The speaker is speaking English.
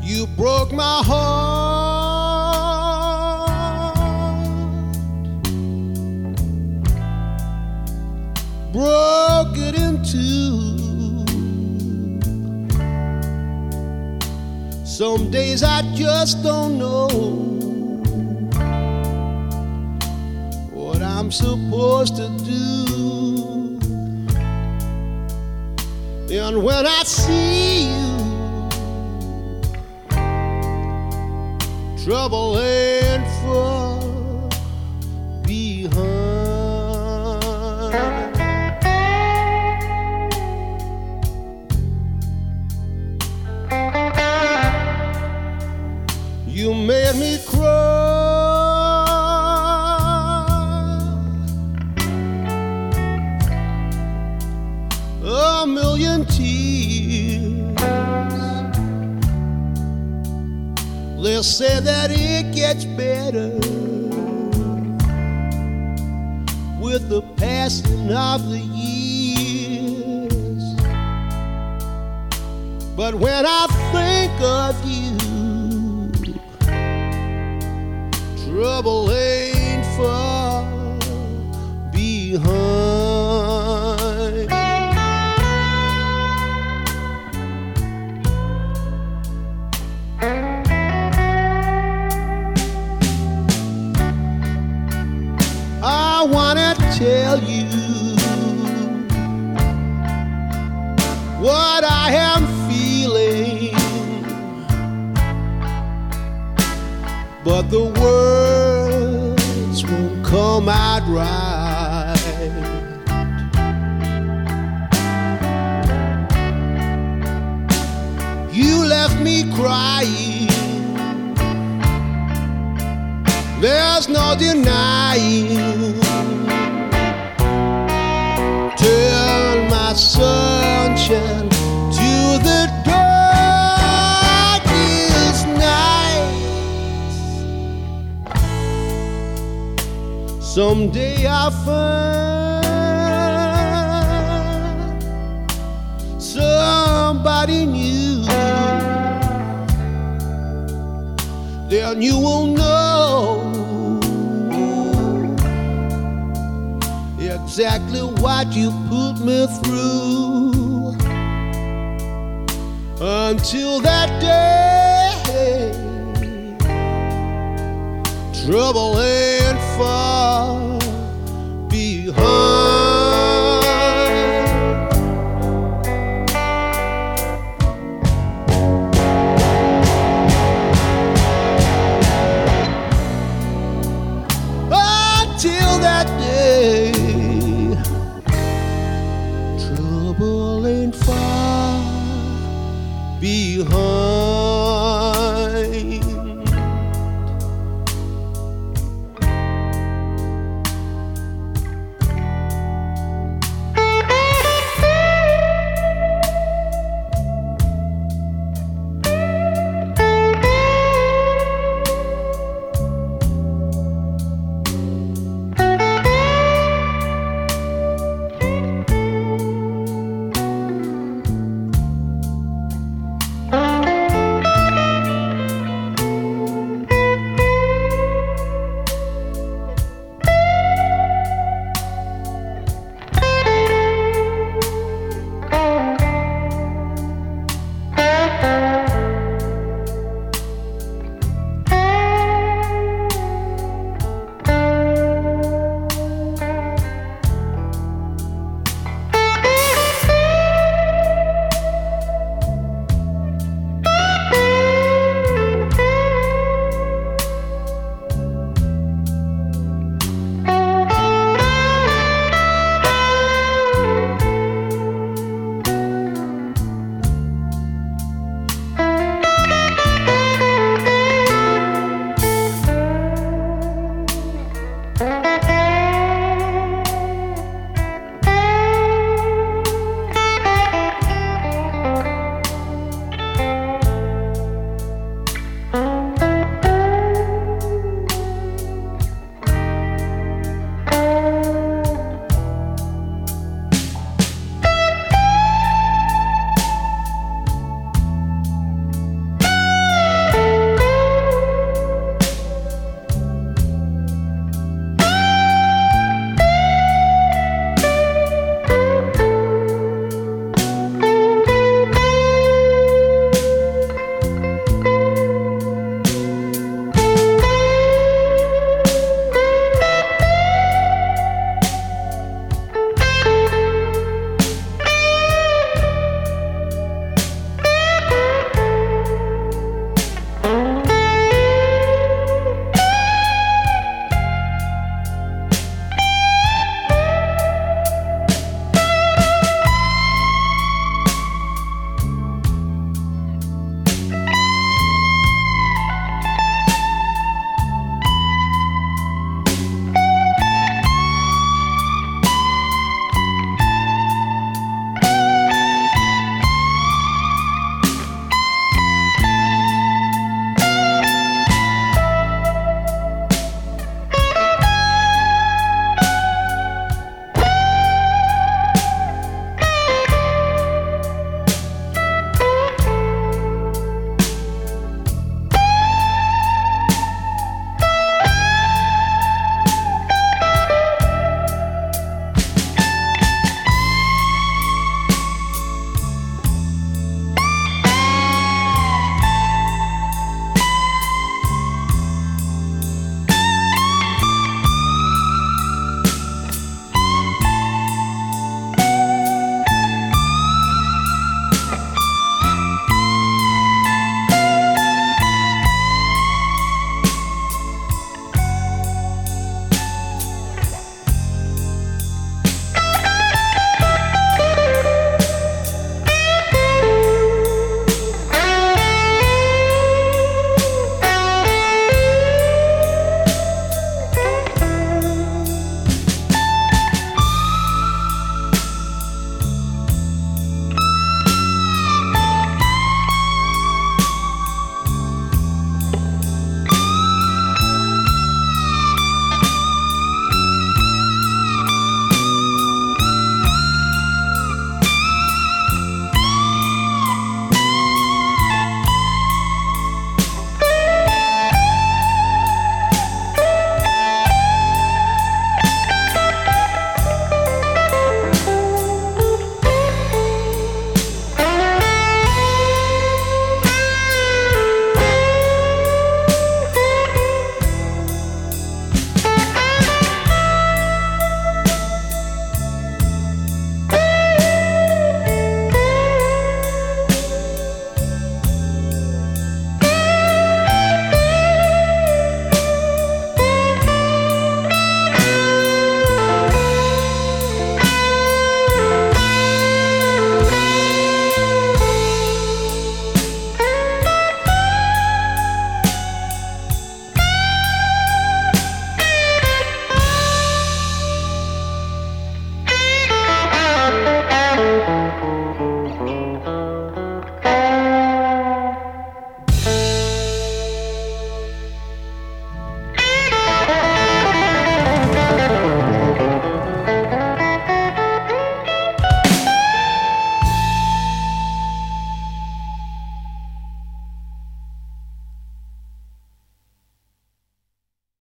You broke my heart, broke it in two. Some days I just don't know what I'm supposed to do. And when I see you, trouble ain't far behind. You made me cry a million tears. They say that it gets better with the passing of the years. But when I think of you, trouble ain't far behind. I wanna tell you what I am feeling, but the words won't come out right. You left me crying, there's no denying. Turn my sunshine to the darkest night. Someday I'll find somebody new, then you will know exactly what you put me through. Until that day, trouble ain't far behind. Until that day, trouble ain't far behind.